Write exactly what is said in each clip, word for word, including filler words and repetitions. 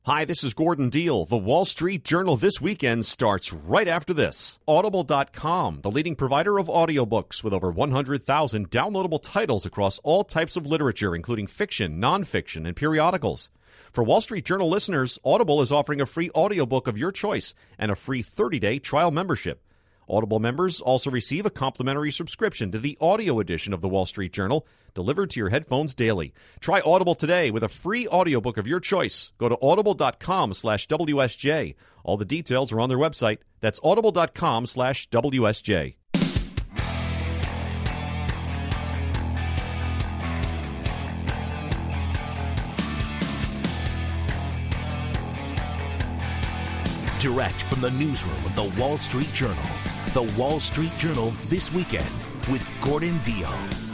Hi, this is Gordon Deal. The Wall Street Journal This Weekend starts right after this. Audible dot com, the leading provider of audiobooks with over one hundred thousand downloadable titles across all types of literature, including fiction, nonfiction, and periodicals. For Wall Street Journal listeners, Audible is offering a free audiobook of your choice and a free thirty-day trial membership. Audible members also receive a complimentary subscription to the audio edition of the Wall Street Journal, delivered to your headphones daily. Try Audible today with a free audiobook of your choice. Go to audible dot com slash W S J. All the details are on their website. That's audible dot com slash W S J. Direct from the newsroom of the Wall Street Journal, the Wall Street Journal This Weekend with Gordon Deal.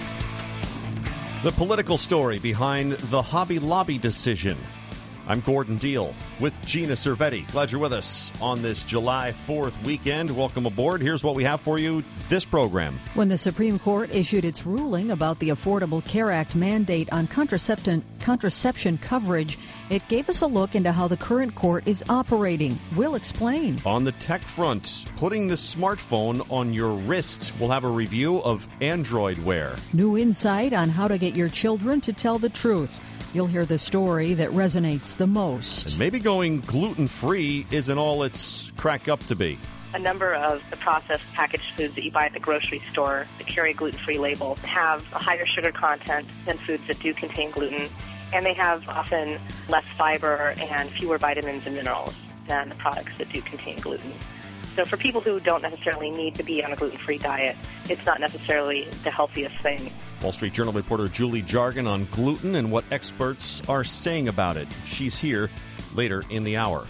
The political story behind the Hobby Lobby decision. I'm Gordon Deal with Gina Cervetti. Glad you're with us on this July fourth weekend. Welcome aboard. Here's what we have for you this program. When the Supreme Court issued its ruling about the Affordable Care Act mandate on contraception, contraception coverage, it gave us a look into how the current court is operating. We'll explain. On the tech front, putting the smartphone on your wrist. We'll have a review of Android Wear. New insight on how to get your children to tell the truth. You'll hear the story that resonates the most. And maybe going gluten-free isn't all it's cracked up to be. A number of the processed packaged foods that you buy at the grocery store that carry a gluten-free label have a higher sugar content than foods that do contain gluten, and they have often less fiber and fewer vitamins and minerals than the products that do contain gluten. So for people who don't necessarily need to be on a gluten-free diet, it's not necessarily the healthiest thing. Wall Street Journal reporter Julie Jargon on gluten and what experts are saying about it. She's here later in the hour.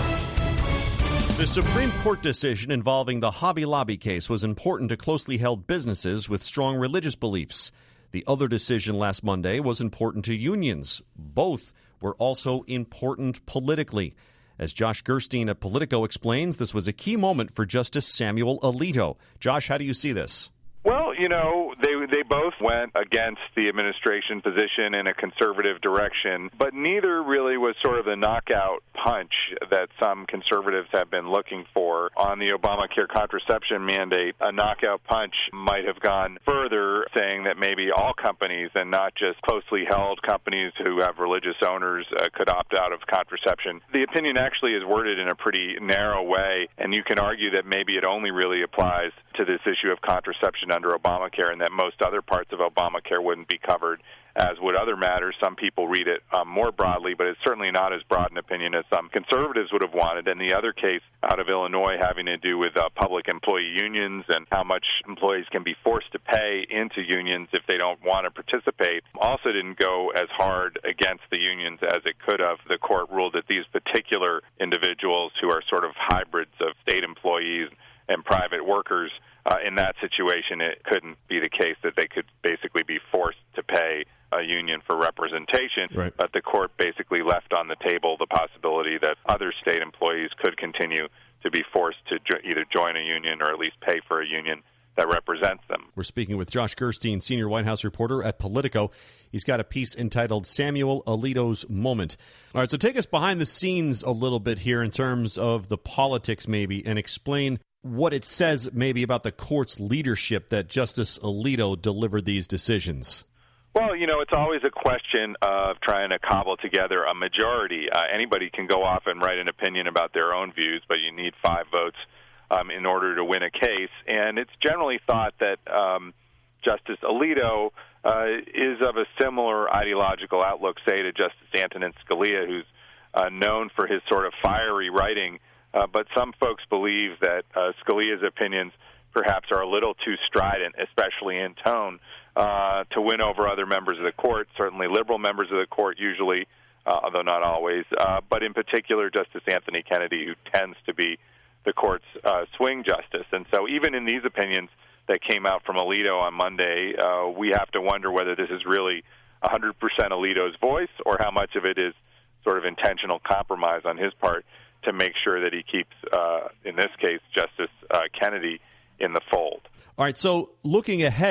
The Supreme Court decision involving the Hobby Lobby case was important to closely held businesses with strong religious beliefs. The other decision last Monday was important to unions. Both were also important politically. As Josh Gerstein at Politico explains, this was a key moment for Justice Samuel Alito. Josh, how do you see this? Well, you know, they they both went against the administration position in a conservative direction, but neither really was sort of the knockout punch that some conservatives have been looking for on the Obamacare contraception mandate. A knockout punch might have gone further, saying that maybe all companies and not just closely held companies who have religious owners uh, could opt out of contraception. The opinion actually is worded in a pretty narrow way, and you can argue that maybe it only really applies to this issue of contraception under Obamacare, and that most other parts of Obamacare wouldn't be covered, as would other matters. Some people read it um, more broadly, but it's certainly not as broad an opinion as some conservatives would have wanted. And the other case out of Illinois having to do with uh, public employee unions and how much employees can be forced to pay into unions if they don't want to participate also didn't go as hard against the unions as it could have. The court ruled that these particular individuals who are sort of hybrids of state employees and private workers, uh, in that situation, it couldn't be the case that they could basically be forced to pay a union for representation. Right. But the court basically left on the table the possibility that other state employees could continue to be forced to jo- either join a union or at least pay for a union that represents them. We're speaking with Josh Gerstein, senior White House reporter at Politico. He's got a piece entitled Samuel Alito's Moment. All right, so take us behind the scenes a little bit here in terms of the politics maybe, and explain what it says maybe about the court's leadership that Justice Alito delivered these decisions. Well, you know, it's always a question of trying to cobble together a majority. Uh, anybody can go off and write an opinion about their own views, but you need five votes um, in order to win a case. And it's generally thought that um, Justice Alito uh, is of a similar ideological outlook, say, to Justice Antonin Scalia, who's uh, known for his sort of fiery writing. Uh, but some folks believe that uh, Scalia's opinions perhaps are a little too strident, especially in tone, uh, to win over other members of the court, certainly liberal members of the court usually, uh, although not always, uh, but in particular Justice Anthony Kennedy, who tends to be the court's uh, swing justice. And so even in these opinions that came out from Alito on Monday, uh, we have to wonder whether this is really one hundred percent Alito's voice or how much of it is sort of intentional compromise on his part to make sure that he keeps, uh, in this case, Justice uh, Kennedy in the fold. All right, so looking ahead,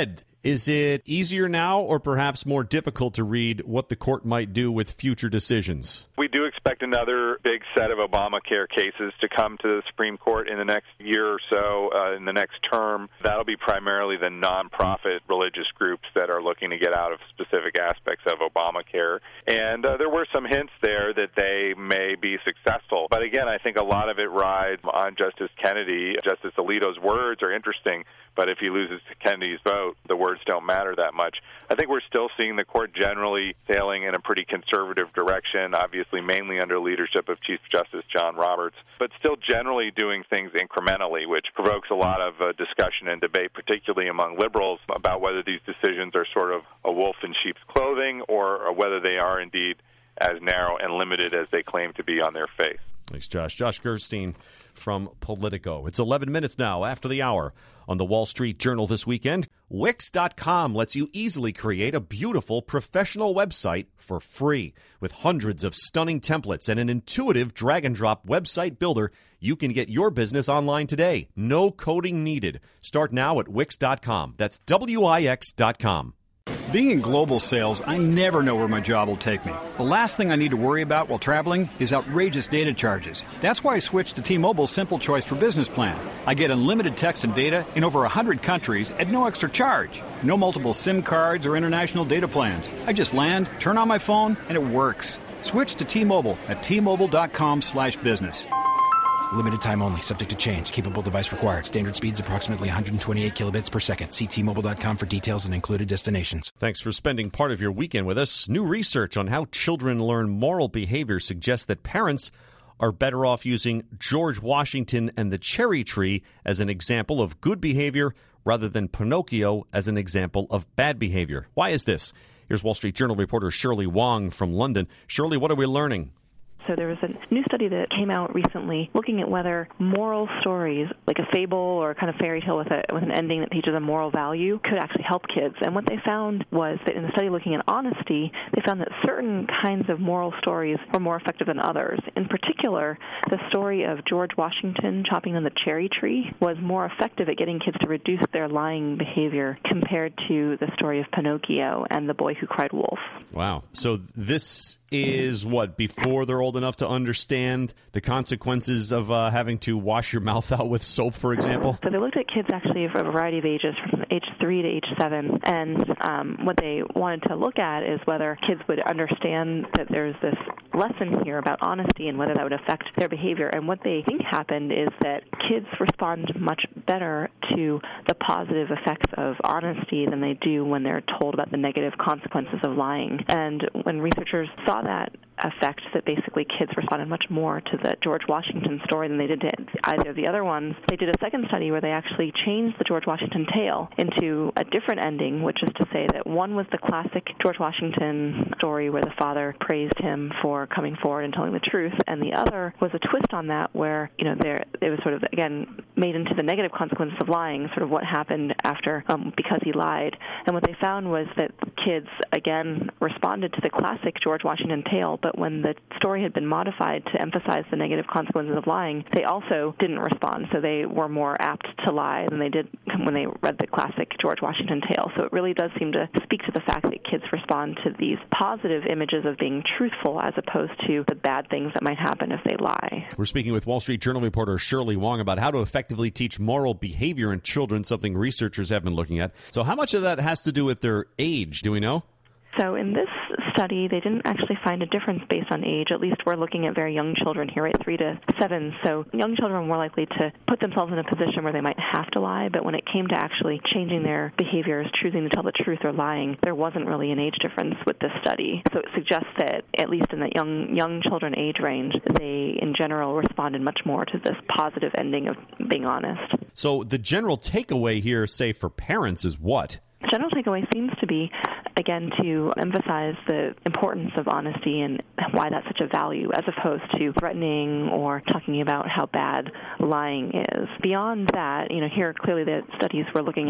Is it easier now or perhaps more difficult to read what the court might do with future decisions? We do expect another big set of Obamacare cases to come to the Supreme Court in the next year or so, uh, in the next term. That'll be primarily the nonprofit religious groups that are looking to get out of specific aspects of Obamacare. And uh, there were some hints there that they may be successful. But again, I think a lot of it rides on Justice Kennedy. Justice Alito's words are interesting, but if he loses Kennedy's vote, the words don't matter that much. I think we're still seeing the court generally sailing in a pretty conservative direction, obviously mainly under leadership of Chief Justice John Roberts, but still generally doing things incrementally, which provokes a lot of uh, discussion and debate, particularly among liberals, about whether these decisions are sort of a wolf in sheep's clothing or, or whether they are indeed as narrow and limited as they claim to be on their face. Thanks, Josh. Josh Gerstein from Politico. It's eleven minutes now after the hour on the Wall Street Journal this weekend. Wix dot com lets you easily create a beautiful professional website for free. With hundreds of stunning templates and an intuitive drag-and-drop website builder, you can get your business online today. No coding needed. Start now at Wix dot com. That's W I X dot com. Being in global sales, I never know where my job will take me. The last thing I need to worry about while traveling is outrageous data charges. That's why I switched to T-Mobile's Simple Choice for Business plan. I get unlimited text and data in over one hundred countries at no extra charge. No multiple SIM cards or international data plans. I just land, turn on my phone, and it works. Switch to T-Mobile at T Mobile dot com slash business. Limited time only. Subject to change. Capable device required. Standard speeds approximately one hundred twenty-eight kilobits per second. See T Mobile dot com for details and included destinations. Thanks for spending part of your weekend with us. New research on how children learn moral behavior suggests that parents are better off using George Washington and the cherry tree as an example of good behavior rather than Pinocchio as an example of bad behavior. Why is this? Here's Wall Street Journal reporter Shirley Wong from London. Shirley, what are we learning? So there was a new study that came out recently looking at whether moral stories, like a fable or a kind of fairy tale with a with an ending that teaches a moral value, could actually help kids. And what they found was that in the study looking at honesty, they found that certain kinds of moral stories were more effective than others. In particular, the story of George Washington chopping down the cherry tree was more effective at getting kids to reduce their lying behavior compared to the story of Pinocchio and the boy who cried wolf. Wow. So this is what, before they're old enough to understand the consequences of uh, having to wash your mouth out with soap, for example? So they looked at kids actually of a variety of ages, from age three to age seven, and um, what they wanted to look at is whether kids would understand that there's this lesson here about honesty and whether that would affect their behavior. And what they think happened is that kids respond much better to the positive effects of honesty than they do when they're told about the negative consequences of lying. And when researchers saw that effect, that basically kids responded much more to the George Washington story than they did to either of the other ones, they did a second study where they actually changed the George Washington tale into a different ending, which is to say that one was the classic George Washington story where the father praised him for coming forward and telling the truth, and the other was a twist on that where, you know, there it was sort of, again, made into the negative consequences of lying, sort of what happened after, um, because he lied. And what they found was that kids, again, responded to the classic George Washington tale, but when the story had been modified to emphasize the negative consequences of lying, they also didn't respond. So they were more apt to lie than they did when they read the classic George Washington tale. So it really does seem to speak to the fact that kids respond to these positive images of being truthful as opposed to the bad things that might happen if they lie. We're speaking with Wall Street Journal reporter Shirley Wong about how to effectively teach moral behavior in children, something researchers have been looking at. So how much of that has to do with their age? Do we know? So in this study, they didn't actually find a difference based on age. At least we're looking at very young children here, right, three to seven. So young children are more likely to put themselves in a position where they might have to lie. But when it came to actually changing their behaviors, choosing to tell the truth or lying, there wasn't really an age difference with this study. So it suggests that, at least in the young young children age range, they in general responded much more to this positive ending of being honest. So the general takeaway here, say, for parents is what? The general takeaway seems to be, again, to emphasize the importance of honesty and why that's such a value, as opposed to threatening or talking about how bad lying is. Beyond that, you know, here clearly the studies were looking at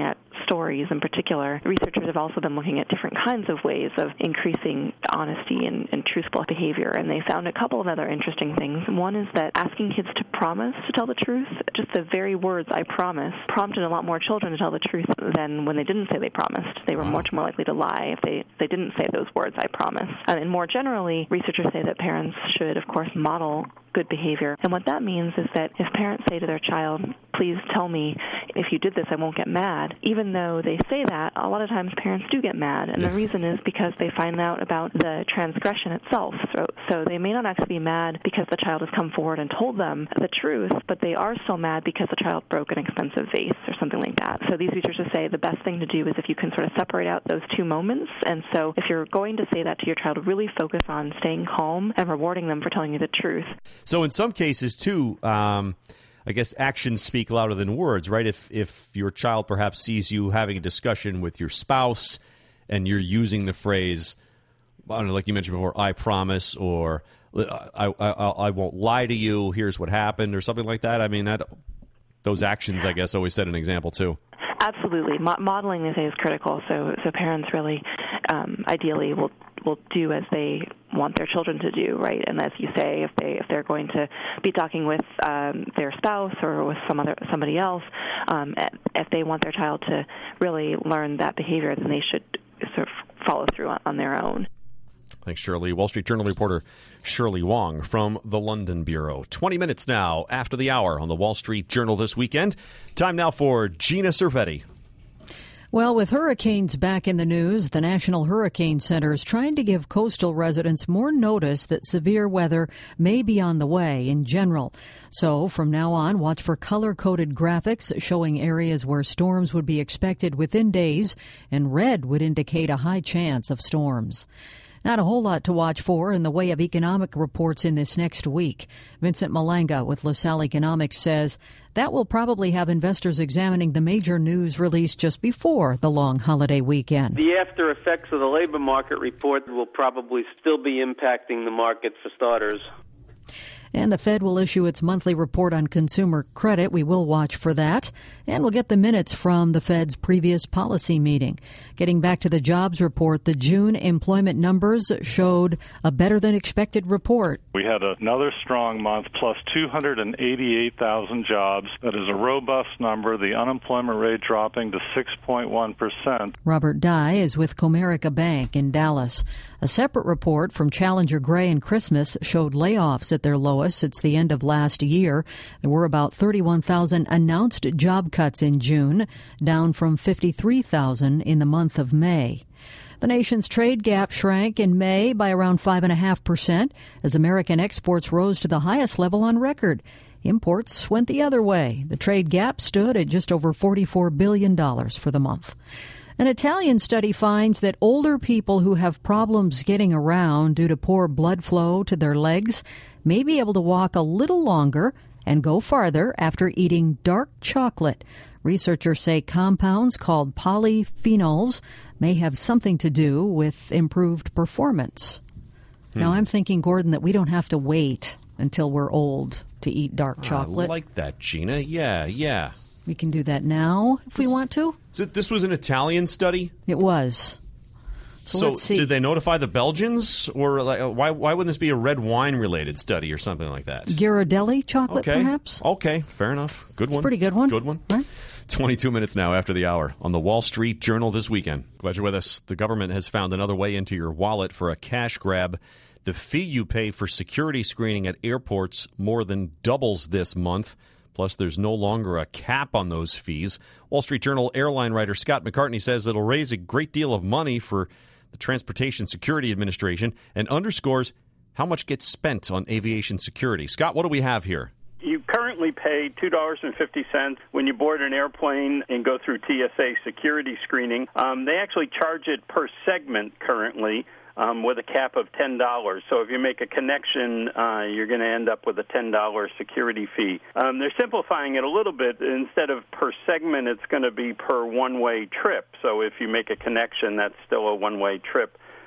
stories in particular, researchers have also been looking at different kinds of ways of increasing honesty and, and truthful behavior, and they found a couple of other interesting things. One is that asking kids to promise to tell the truth, just the very words, I promise, prompted a lot more children to tell the truth than when they didn't say they promised. They were wow. much more likely to lie if they, they didn't say those words, I promise. Um, and more generally, researchers say that parents should, of course, model good behavior. And what that means is that if parents say to their child, please tell me if you did this, I won't get mad, even though they say that, a lot of times parents do get mad. And the reason is because they find out about the transgression itself. So, so they may not actually be mad because the child has come forward and told them the truth, but they are still mad because the child broke an expensive vase or something like that. So these researchers say the best thing to do is if you can sort of separate out those two moments. And so if you're going to say that to your child, really focus on staying calm and rewarding them for telling you the truth. So in some cases, too, um, I guess actions speak louder than words, right? If if your child perhaps sees you having a discussion with your spouse and you're using the phrase, I don't know, like you mentioned before, I promise, or I, I, I won't lie to you, here's what happened, or something like that. I mean, that those actions, I guess, always set an example, too. Absolutely. Mo- modeling, they say, is critical. So, so parents really, um, ideally, will will do as they want their children to do, right? And as you say, if they if they're going to be talking with um, their spouse or with some other somebody else, um, if they want their child to really learn that behavior, then they should sort of follow through on, on their own. Thanks, Shirley. Wall Street Journal reporter Shirley Wong from the London Bureau. twenty minutes now after the hour on the Wall Street Journal this weekend. Time now for Gina Cervetti. Well, with hurricanes back in the news, the National Hurricane Center is trying to give coastal residents more notice that severe weather may be on the way in general. So from now on, watch for color-coded graphics showing areas where storms would be expected within days, and red would indicate a high chance of storms. Not a whole lot to watch for in the way of economic reports in this next week. Vincent Malanga with LaSalle Economics says that will probably have investors examining the major news released just before the long holiday weekend. The after effects of the labor market report will probably still be impacting the market for starters. And the Fed will issue its monthly report on consumer credit. We will watch for that. And we'll get the minutes from the Fed's previous policy meeting. Getting back to the jobs report, the June employment numbers showed a better than expected report. We had another strong month, plus two hundred eighty-eight thousand jobs. That is a robust number, the unemployment rate dropping to six point one percent. Robert Dye is with Comerica Bank in Dallas. A separate report from Challenger Gray and Christmas showed layoffs at their lowest since the end of last year. There were about thirty-one thousand announced job cuts in June, down from fifty-three thousand in the month of May. The nation's trade gap shrank in May by around five point five percent as American exports rose to the highest level on record. Imports went the other way. The trade gap stood at just over forty-four billion dollars for the month. An Italian study finds that older people who have problems getting around due to poor blood flow to their legs may be able to walk a little longer and go farther after eating dark chocolate. Researchers say compounds called polyphenols may have something to do with improved performance. Hmm. Now, I'm thinking, Gordon, that we don't have to wait until we're old to eat dark chocolate. I like that, Gina. Yeah, yeah. We can do that now if we want to. So this was an Italian study? It was. So, so let's see. Did they notify the Belgians? Or like, why why wouldn't this be a red wine-related study or something like that? Ghirardelli chocolate, okay. perhaps? Okay, fair enough. Good it's one. a pretty good one. Good one. Right? twenty-two minutes now after the hour on the Wall Street Journal this weekend. Glad you're with us. The government has found another way into your wallet for a cash grab. The fee you pay for security screening at airports more than doubles this month. Plus, there's no longer a cap on those fees. Wall Street Journal airline writer Scott McCartney says it'll raise a great deal of money for the Transportation Security Administration and underscores how much gets spent on aviation security. Scott, what do we have here? You currently pay two dollars and fifty cents when you board an airplane and go through T S A security screening. Um, they actually charge it per segment currently. Um, with a cap of ten dollars. So if you make a connection, uh, you're going to end up with a ten dollars security fee. Um, they're simplifying it a little bit. Instead of per segment, it's going to be per one-way trip. So if you make a connection, that's still a one-way trip.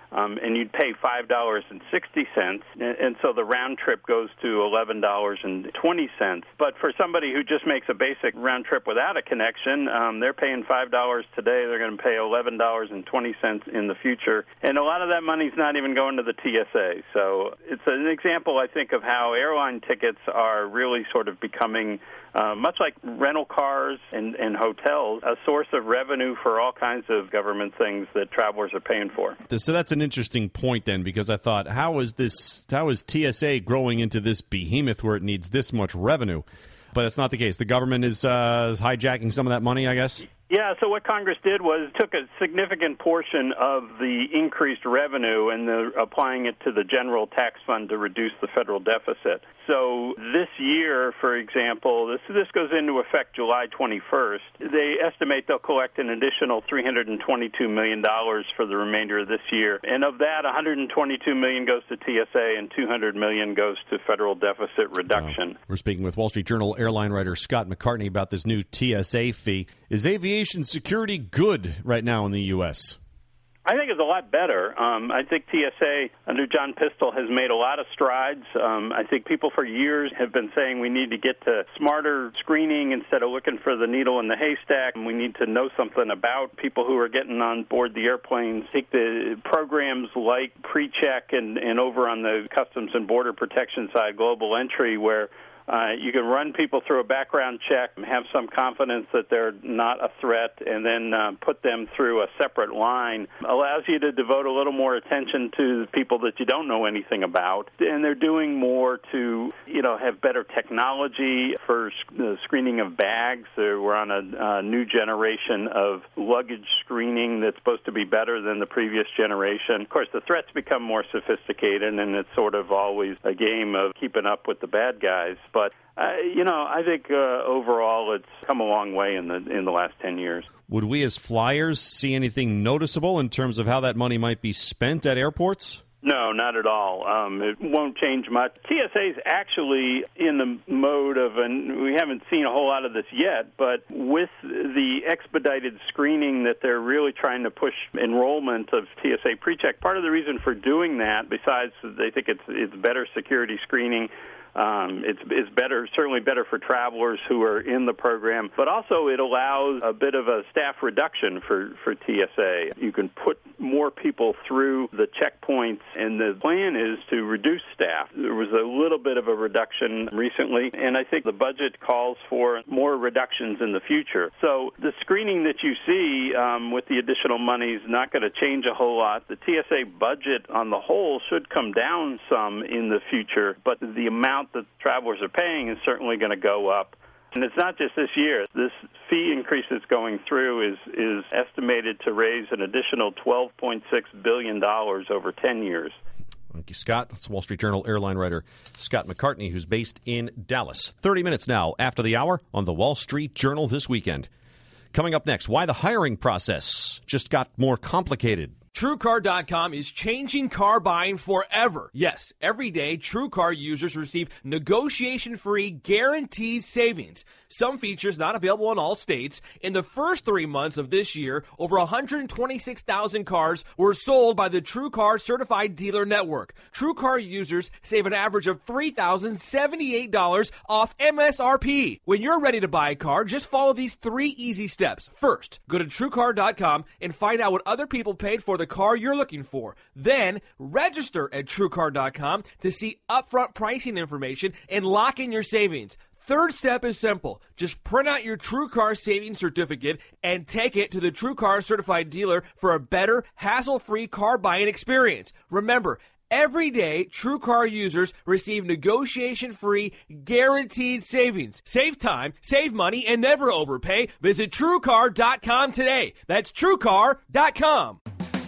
um, and you'd pay five dollars and sixty cents, and, and so the round trip goes to eleven dollars and twenty cents. But for somebody who just makes a basic round trip without a connection, um, they're paying five dollars today. They're going to pay eleven dollars and twenty cents in the future, and a lot of that money's not even going to the T S A. So it's an example, I think, of how airline tickets are really sort of becoming, uh, much like rental cars and, and hotels, a source of revenue for all kinds of government things that travelers are paying for. So that's an interesting point then, because I thought, how is this? How is T S A growing into this behemoth where it needs this much revenue? But it's not the case. The government is, uh, is hijacking some of that money, I guess? Yeah, so what Congress did was took a significant portion of the increased revenue and the, applying it to the general tax fund to reduce the federal deficit. So this year, for example, this this goes into effect July twenty-first. They estimate they'll collect an additional three hundred twenty-two million dollars for the remainder of this year. And of that, one hundred twenty-two million dollars goes to T S A and two hundred million dollars goes to federal deficit reduction. Wow. We're speaking with Wall Street Journal airline writer Scott McCartney about this new T S A fee. Is aviation security good right now in the U S? I think it's a lot better. Um, I think T S A under John Pistol has made a lot of strides. Um, I think people for years have been saying we need to get to smarter screening instead of looking for the needle in the haystack. And we need to know something about people who are getting on board the airplanes. I think the programs like PreCheck and, and over on the Customs and Border Protection side, Global Entry, where Uh, you can run people through a background check, have some confidence that they're not a threat, and then uh, put them through a separate line. Allows you to devote a little more attention to people that you don't know anything about. And they're doing more to, you know, have better technology for the screening of bags. We're on a, a new generation of luggage screening that's supposed to be better than the previous generation. Of course, the threats become more sophisticated, and it's sort of always a game of keeping up with the bad guys. But, uh, you know, I think uh, overall it's come a long way in the in the last ten years. Would we as flyers see anything noticeable in terms of how that money might be spent at airports? No, not at all. Um, it won't change much. T S A is actually in the mode of, and we haven't seen a whole lot of this yet, but with the expedited screening that they're really trying to push enrollment of T S A PreCheck, part of the reason for doing that, besides they think it's it's better security screening, Um, it's, it's better, certainly better for travelers who are in the program, but also it allows a bit of a staff reduction for, for T S A. You can put more people through the checkpoints, and the plan is to reduce staff. There was a little bit of a reduction recently, and I think the budget calls for more reductions in the future. So the screening that you see um, with the additional money is not going to change a whole lot. The T S A budget on the whole should come down some in the future, but the amount that travelers are paying is certainly going to go up. And it's not just this year. This fee increase that's going through is, is estimated to raise an additional twelve point six billion dollars over ten years. Thank you, Scott. That's Wall Street Journal airline writer Scott McCartney, who's based in Dallas. thirty minutes now after the hour on the Wall Street Journal this weekend. Coming up next, why the hiring process just got more complicated. TrueCar dot com is changing car buying forever. Yes, every day, TrueCar users receive negotiation-free guaranteed savings. Some features not available in all states. In the first three months of this year, over one hundred twenty-six thousand cars were sold by the TrueCar Certified Dealer Network. TrueCar users save an average of three thousand seventy-eight dollars off M S R P. When you're ready to buy a car, just follow these three easy steps. First, go to TrueCar dot com and find out what other people paid for the car you're looking for. Then, register at TrueCar dot com to see upfront pricing information and lock in your savings. Third step is simple. Just print out your TrueCar savings certificate and take it to the TrueCar certified dealer for a better, hassle-free car buying experience. Remember, every day, TrueCar users receive negotiation-free, guaranteed savings. Save time, save money, and never overpay. Visit TrueCar dot com today. That's TrueCar dot com.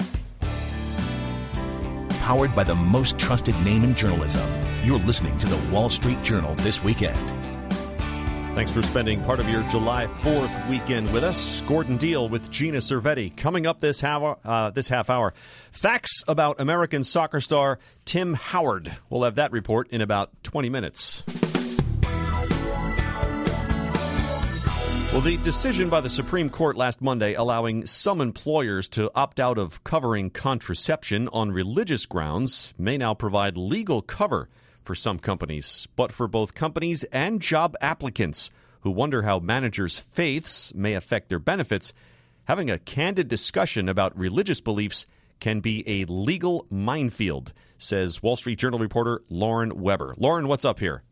Powered by the most trusted name in journalism. You're listening to the Wall Street Journal this weekend. Thanks for spending part of your July fourth weekend with us. Gordon Deal with Gina Cervetti. Coming up this half, uh, this half hour, facts about American soccer star Tim Howard. We'll have that report in about twenty minutes. Well, the decision by the Supreme Court last Monday allowing some employers to opt out of covering contraception on religious grounds may now provide legal cover for some companies, but for both companies and job applicants who wonder how managers' faiths may affect their benefits, having a candid discussion about religious beliefs can be a legal minefield, says Wall Street Journal reporter Lauren Weber. Lauren, what's up here?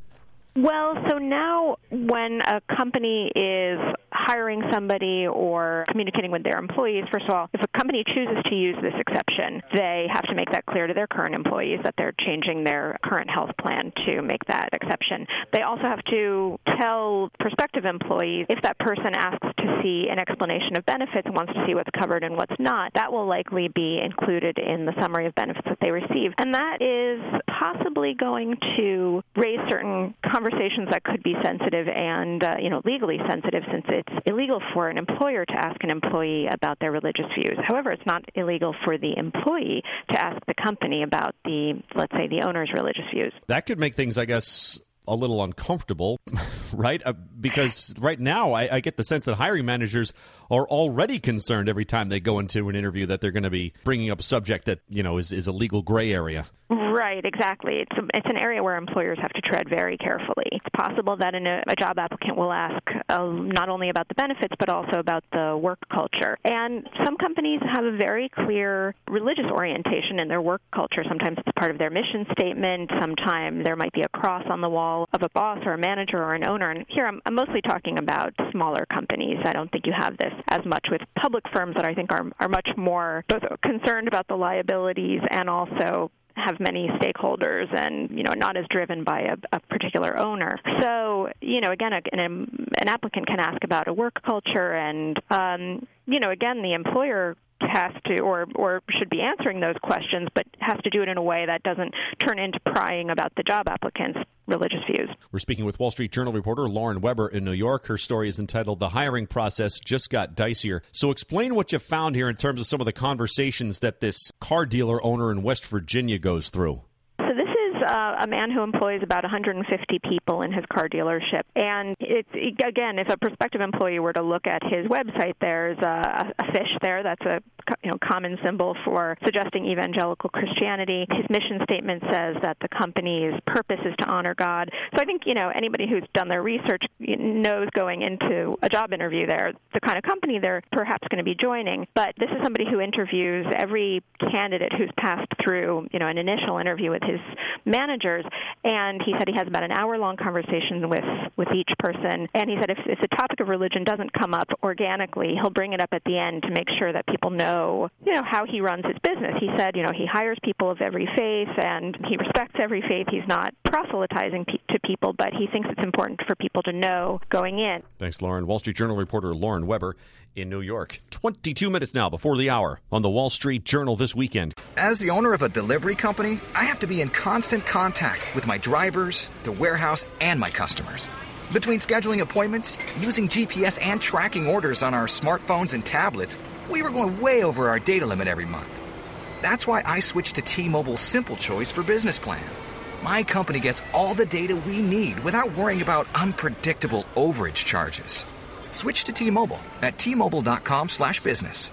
Well, so now when a company is hiring somebody or communicating with their employees, first of all, if a company chooses to use this exception, they have to make that clear to their current employees that they're changing their current health plan to make that exception. They also have to tell prospective employees if that person asks to see an explanation of benefits and wants to see what's covered and what's not, that will likely be included in the summary of benefits that they receive. And that is possibly going to raise certain conversations that could be sensitive and, uh, you know, legally sensitive, since it's illegal for an employer to ask an employee about their religious views. However, it's not illegal for the employee to ask the company about the, let's say, the owner's religious views. That could make things, I guess, a little uncomfortable, right? Uh, because right now I, I get the sense that hiring managers are already concerned every time they go into an interview that they're going to be bringing up a subject that, you know, is, is a legal gray area. Right, exactly. It's a, it's an area where employers have to tread very carefully. It's possible that an, a job applicant will ask uh, not only about the benefits but also about the work culture. And some companies have a very clear religious orientation in their work culture. Sometimes it's part of their mission statement. Sometimes there might be a cross on the wall of a boss or a manager or an owner. And here I'm, I'm mostly talking about smaller companies. I don't think you have this as much with public firms that I think are, are much more both concerned about the liabilities and also have many stakeholders and, you know, not as driven by a, a particular owner. So, you know, again, a, an, an applicant can ask about a work culture and, um, you know, again, the employer has to or, or should be answering those questions, but has to do it in a way that doesn't turn into prying about the job applicant's religious views. We're speaking with Wall Street Journal reporter Lauren Weber in New York. Her story is entitled "The Hiring Process Just Got Dicier." So explain what you found here in terms of some of the conversations that this car dealer owner in West Virginia goes through. So this is uh, a man who employs about one hundred fifty people in his car dealership. And it's, again, if a prospective employee were to look at his website, there's a, a fish there. That's a you know common symbol for suggesting evangelical Christianity. His mission statement says that the company's purpose is to honor God. So I think, you know, anybody who's done their research knows going into a job interview there the kind of company they're perhaps going to be joining. But this is somebody who interviews every candidate who's passed through, you know, an initial interview with his managers, and he said he has about an hour-long conversation with, with each person, and he said if, if the topic of religion doesn't come up organically, he'll bring it up at the end to make sure that people know, you know, how he runs his business. He said, you know, he hires people of every faith, and he respects every faith. He's not proselytizing pe- to people, but he thinks it's important for people to know going in. Thanks, Lauren. Wall Street Journal reporter Lauren Weber in New York. twenty-two minutes now before the hour on the Wall Street Journal this weekend. As the owner of a delivery company, I have to be in constant contact with my drivers, the warehouse, and my customers. Between scheduling appointments, using G P S, and tracking orders on our smartphones and tablets, we were going way over our data limit every month. That's why I switched to T-Mobile's Simple Choice for Business Plan. My company gets all the data we need without worrying about unpredictable overage charges. Switch to T-Mobile at T-Mobile.com slash business.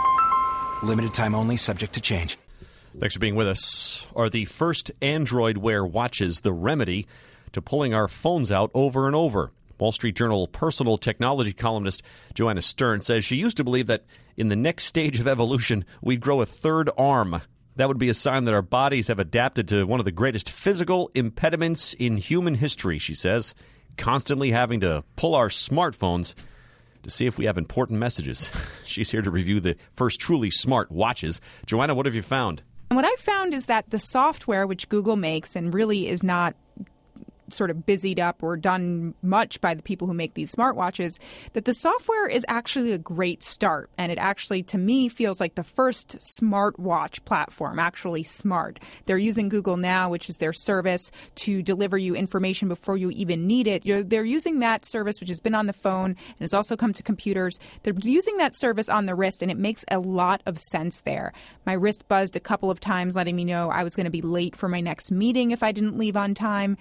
Limited time only, subject to change. Thanks for being with us. Are the first Android Wear watches the remedy to pulling our phones out over and over? Wall Street Journal personal technology columnist Joanna Stern says she used to believe that in the next stage of evolution, we'd grow a third arm. That would be a sign that our bodies have adapted to one of the greatest physical impediments in human history, she says, constantly having to pull our smartphones to see if we have important messages. She's here to review the first truly smart watches. Joanna, what have you found? And what I found is that the software which Google makes and really is not sort of busied up or done much by the people who make these smartwatches, that the software is actually a great start. And it actually, to me, feels like the first smartwatch platform, actually smart. They're using Google Now, which is their service, to deliver you information before you even need it. You're, they're using that service, which has been on the phone and has also come to computers. They're using that service on the wrist, and it makes a lot of sense there. My wrist buzzed a couple of times, letting me know I was going to be late for my next meeting if I didn't leave on time. It buzzed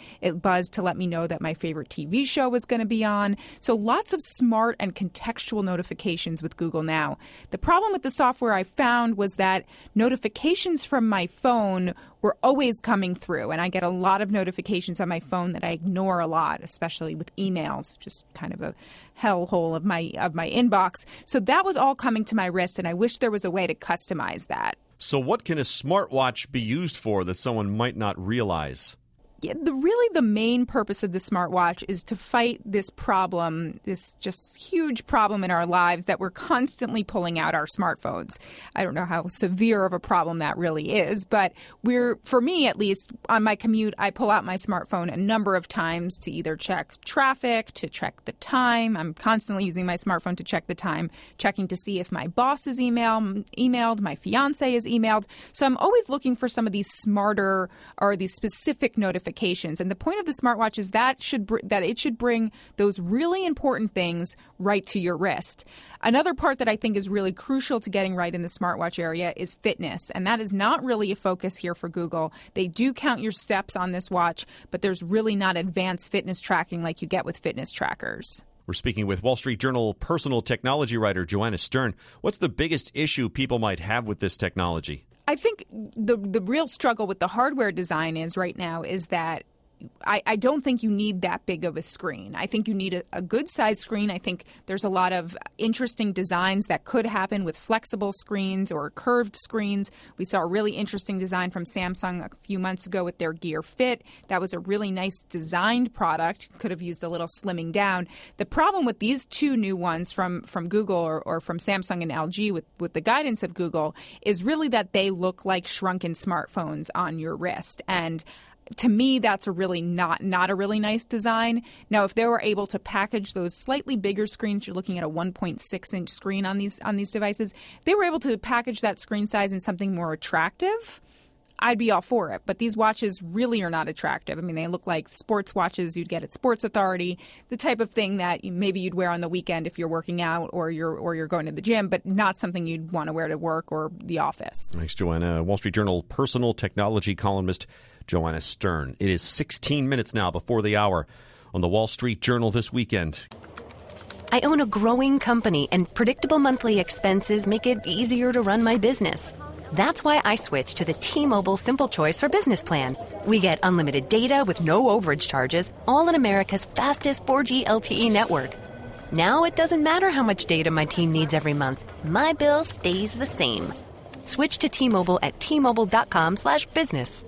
buzz to let me know that my favorite T V show was going to be on. So lots of smart and contextual notifications with Google Now. The problem with the software I found was that notifications from my phone were always coming through, and I get a lot of notifications on my phone that I ignore a lot, especially with emails, just kind of a hellhole of my of my inbox. So that was all coming to my wrist, and I wish there was a way to customize that. So what can a smartwatch be used for that someone might not realize? Yeah, the, really the main purpose of the smartwatch is to fight this problem, this just huge problem in our lives that we're constantly pulling out our smartphones. I don't know how severe of a problem that really is, but we're, for me at least, on my commute, I pull out my smartphone a number of times to either check traffic, to check the time. I'm constantly using my smartphone to check the time, checking to see if my boss is email, emailed, my fiance is emailed. So I'm always looking for some of these smarter or these specific notifications. And the point of the smartwatch is that should br- that it should bring those really important things right to your wrist. Another part that I think is really crucial to getting right in the smartwatch area is fitness, and that is not really a focus here for Google. They do count your steps on this watch, but there's really not advanced fitness tracking like you get with fitness trackers. We're speaking with Wall Street Journal personal technology writer Joanna Stern. What's the biggest issue people might have with this technology? I think the the real struggle with the hardware design is right now is that I, I don't think you need that big of a screen. I think you need a, a good-sized screen. I think there's a lot of interesting designs that could happen with flexible screens or curved screens. We saw a really interesting design from Samsung a few months ago with their Gear Fit. That was a really nice designed product. Could have used a little slimming down. The problem with these two new ones from, from Google or, or from Samsung and L G with, with the guidance of Google is really that they look like shrunken smartphones on your wrist. And to me, that's a really not not a really nice design. Now, if they were able to package those slightly bigger screens, you're looking at a one point six inch screen on these on these devices. If they were able to package that screen size in something more attractive, I'd be all for it. But these watches really are not attractive. I mean, they look like sports watches you'd get at Sports Authority, the type of thing that maybe you'd wear on the weekend if you're working out or you're or you're going to the gym, but not something you'd want to wear to work or the office. Thanks, Joanna. Wall Street Journal personal technology columnist Joanna Stern. It is sixteen minutes now before the hour on the Wall Street Journal this weekend. I own a growing company, and predictable monthly expenses make it easier to run my business. That's why I switched to the T-Mobile Simple Choice for Business plan. We get unlimited data with no overage charges, all in America's fastest four G L T E network. Now it doesn't matter how much data my team needs every month. My bill stays the same. Switch to T-Mobile at T-Mobile.com slash business.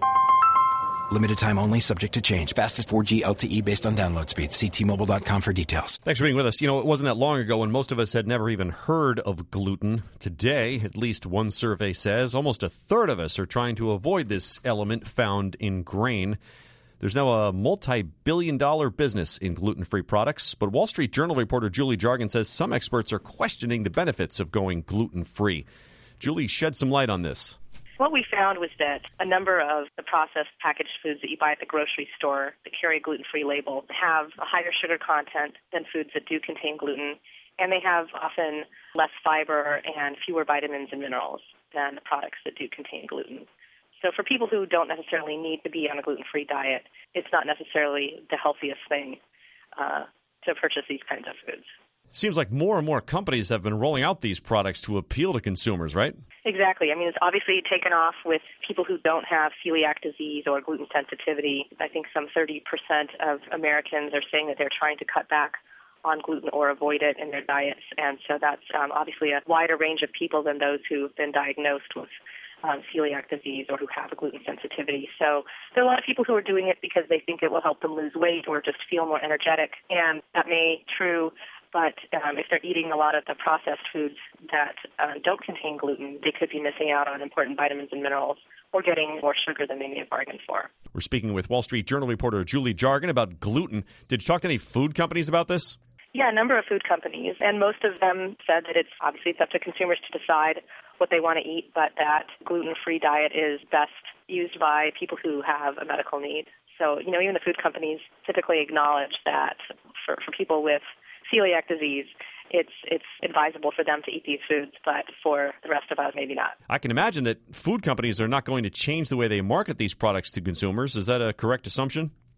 Limited time only, subject to change. Fastest four G L T E based on download speed. See T Mobile dot com for details. Thanks for being with us. You know, it wasn't that long ago when most of us had never even heard of gluten. Today, at least one survey says, almost a third of us are trying to avoid this element found in grain. There's now a multi-billion dollar business in gluten-free products, but Wall Street Journal reporter Julie Jargon says some experts are questioning the benefits of going gluten-free. Julie, shed some light on this. What we found was that a number of the processed packaged foods that you buy at the grocery store that carry a gluten-free label have a higher sugar content than foods that do contain gluten, and they have often less fiber and fewer vitamins and minerals than the products that do contain gluten. So for people who don't necessarily need to be on a gluten-free diet, it's not necessarily the healthiest thing uh, to purchase these kinds of foods. Seems like more and more companies have been rolling out these products to appeal to consumers, right? Exactly. I mean, it's obviously taken off with people who don't have celiac disease or gluten sensitivity. I think some thirty percent of Americans are saying that they're trying to cut back on gluten or avoid it in their diets. And so that's um, obviously a wider range of people than those who've been diagnosed with um, celiac disease or who have a gluten sensitivity. So there are a lot of people who are doing it because they think it will help them lose weight or just feel more energetic. And that may be true. But um, if they're eating a lot of the processed foods that uh, don't contain gluten, they could be missing out on important vitamins and minerals or getting more sugar than they may have bargained for. We're speaking with Wall Street Journal reporter Julie Jargon about gluten. Did you talk to any food companies about this? Yeah, a number of food companies, and most of them said that it's obviously it's up to consumers to decide what they want to eat, but that gluten-free diet is best used by people who have a medical need. So, you know, even the food companies typically acknowledge that for, for people with celiac disease, it's it's advisable for them to eat these foods, but for the rest of us, maybe not. I can imagine that food companies are not going to change the way they market these products to consumers. Is that a correct assumption?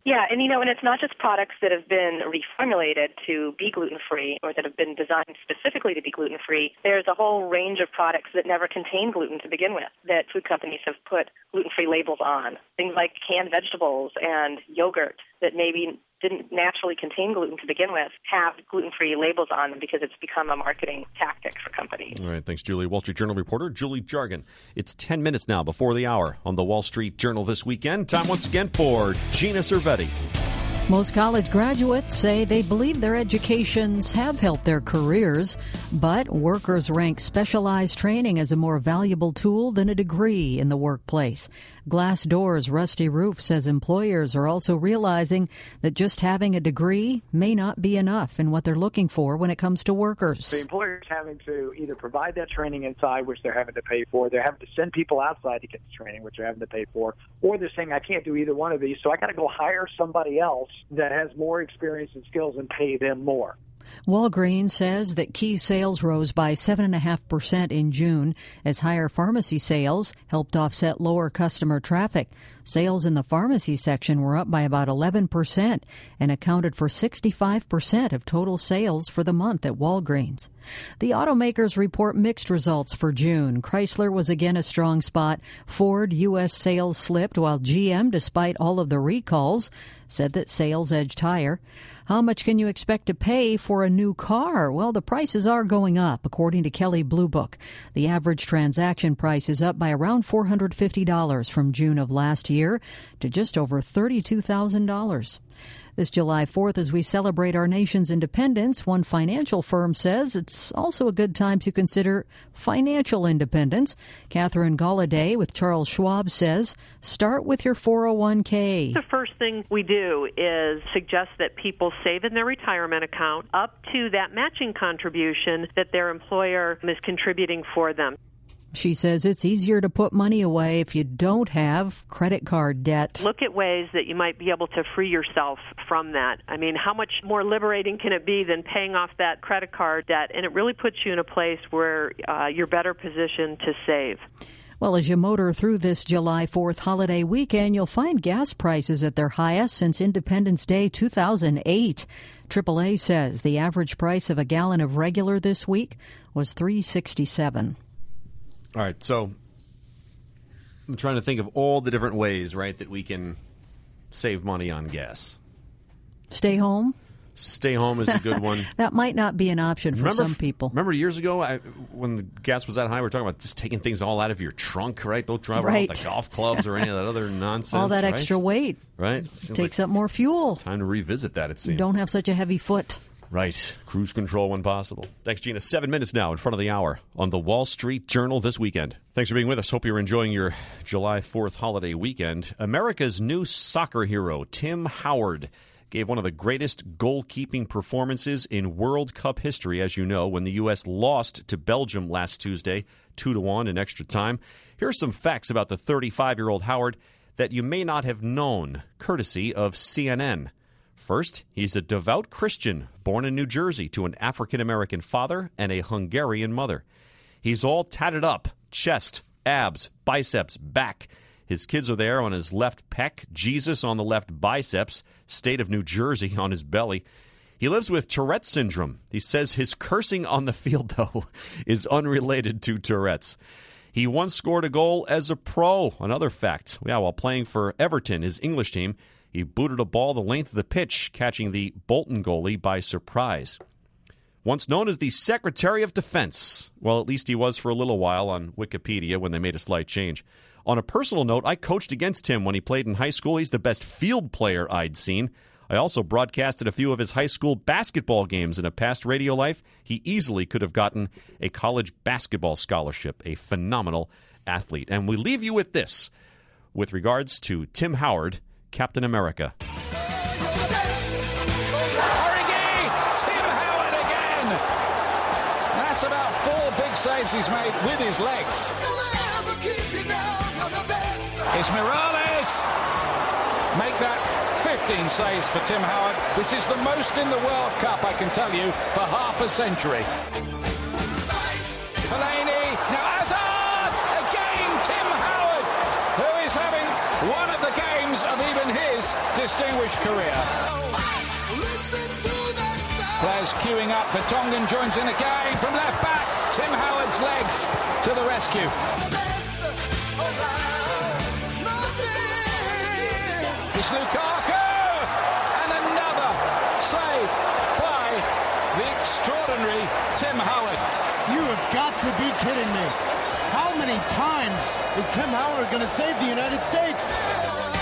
Yeah, and you know, and it's not just products that have been reformulated to be gluten-free or that have been designed specifically to be gluten-free. There's a whole range of products that never contain gluten to begin with that food companies have put gluten-free labels on. Things like canned vegetables and yogurt that maybe didn't naturally contain gluten to begin with have gluten-free labels on them because it's become a marketing tactic for companies. All right, thanks, Julie. Wall Street Journal reporter Julie Jargon. It's ten minutes now before the hour on the Wall Street Journal This Weekend. Time once again for Gina Cervetti. Most college graduates say they believe their educations have helped their careers, but workers rank specialized training as a more valuable tool than a degree in the workplace. Glassdoor's Rusty Roof says employers are also realizing that just having a degree may not be enough in what they're looking for when it comes to workers. The employer's having to either provide that training inside, which they're having to pay for, they're having to send people outside to get the training, which they're having to pay for, or they're saying, I can't do either one of these, so I got to go hire somebody else that has more experience and skills and pay them more. Walgreens says that key sales rose by seven point five percent in June as higher pharmacy sales helped offset lower customer traffic. Sales in the pharmacy section were up by about eleven percent and accounted for sixty-five percent of total sales for the month at Walgreens. The automakers report mixed results for June. Chrysler was again a strong spot. Ford U S sales slipped, while G M, despite all of the recalls, said that sales edged higher. How much can you expect to pay for a new car? Well, the prices are going up, according to Kelley Blue Book. The average transaction price is up by around four hundred fifty dollars from June of last year to just over thirty-two thousand dollars. This July fourth, as we celebrate our nation's independence, one financial firm says it's also a good time to consider financial independence. Catherine Galladay with Charles Schwab says, start with your four oh one k. The first thing we do is suggest that people save in their retirement account up to that matching contribution that their employer is contributing for them. She says it's easier to put money away if you don't have credit card debt. Look at ways that you might be able to free yourself from that. I mean, how much more liberating can it be than paying off that credit card debt? And it really puts you in a place where uh, you're better positioned to save. Well, as you motor through this July fourth holiday weekend, you'll find gas prices at their highest since Independence Day two thousand eight. triple A says the average price of a gallon of regular this week was three dollars and sixty-seven cents. All right, so I'm trying to think of all the different ways, right, that we can save money on gas. Stay home? Stay home is a good one. That might not be an option for remember, some people. Remember years ago I, when the gas was that high, we were talking about just taking things all out of your trunk, right? Don't drive around right. with the golf clubs or any of that other nonsense. All that right? extra weight. Right? Takes like up more fuel. Time to revisit that, it seems. You don't have such a heavy foot. Right. Cruise control when possible. Thanks, Gina. Seven minutes now in front of the hour on the Wall Street Journal This Weekend. Thanks for being with us. Hope you're enjoying your July fourth holiday weekend. America's new soccer hero, Tim Howard, gave one of the greatest goalkeeping performances in World Cup history, as you know, when the U S lost to Belgium last Tuesday, two to one in extra time. Here are some facts about the thirty-five-year-old Howard that you may not have known, courtesy of C N N. First, he's a devout Christian born in New Jersey to an African-American father and a Hungarian mother. He's all tatted up, chest, abs, biceps, back. His kids are there on his left pec, Jesus on the left biceps, state of New Jersey on his belly. He lives with Tourette's syndrome. He says his cursing on the field, though, is unrelated to Tourette's. He once scored a goal as a pro. Another fact, yeah, while playing for Everton, his English team, he booted a ball the length of the pitch, catching the Bolton goalie by surprise. Once known as the Secretary of Defense, well, at least he was for a little while on Wikipedia when they made a slight change. On a personal note, I coached against him when he played in high school. He's the best field player I'd seen. I also broadcasted a few of his high school basketball games in a past radio life. He easily could have gotten a college basketball scholarship, a phenomenal athlete. And we leave you with this, with regards to Tim Howard, Captain America. Origi! Tim Howard again! That's about four big saves he's made with his legs. It's Morales! Make that fifteen saves for Tim Howard. This is the most in the World Cup, I can tell you, for half a century. Fellaini, now Hazard! Again, Tim Howard, who is having one of the games of even his distinguished career. Players queuing up. Vertonghen joins in again from left back. Tim Howard's legs to the rescue. It's Lukaku! And another save by the extraordinary Tim Howard. You have got to be kidding me. How many times is Tim Howard going to save the United States?